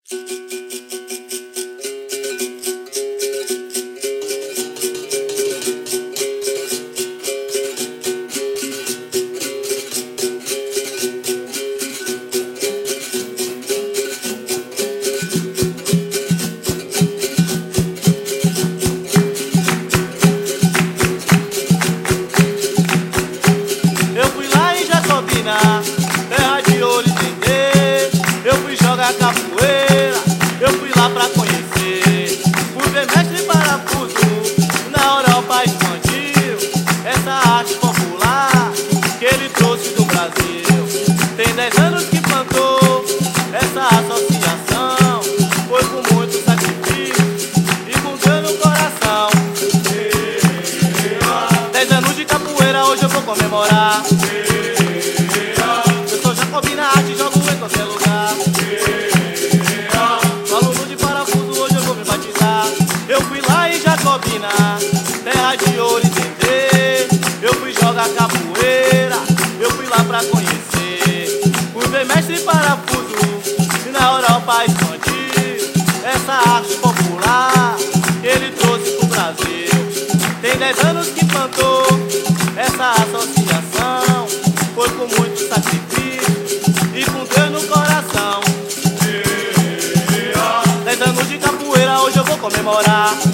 Terra de ouro e dendê. Eu fui jogar capoeira, eu fui lá pra conhecer. Fui ver mestre parafuso, na Europa expandiu essa arte popular que ele trouxe do Brasil. Tem 10 anos que plantou essa associação, foi com muito sacrifício e com Deus no coração. 10 anos de capoeira, hoje eu vou comemorar. Na arte, jogo em qualquer lugar. Sou aluno de parafuso, hoje eu vou me batizar. Eu fui lá em Jacobina, terra de ouro e dendê. Eu fui jogar capoeira, eu fui lá pra conhecer. Fui ver mestre parafuso, e na Europa expandir essa arte popular que ele trouxe pro Brasil. Tem 10 anos que plantou essa associação, foi com muito sacrifício e com Deus no coração. 10 anos de capoeira, hoje eu vou comemorar.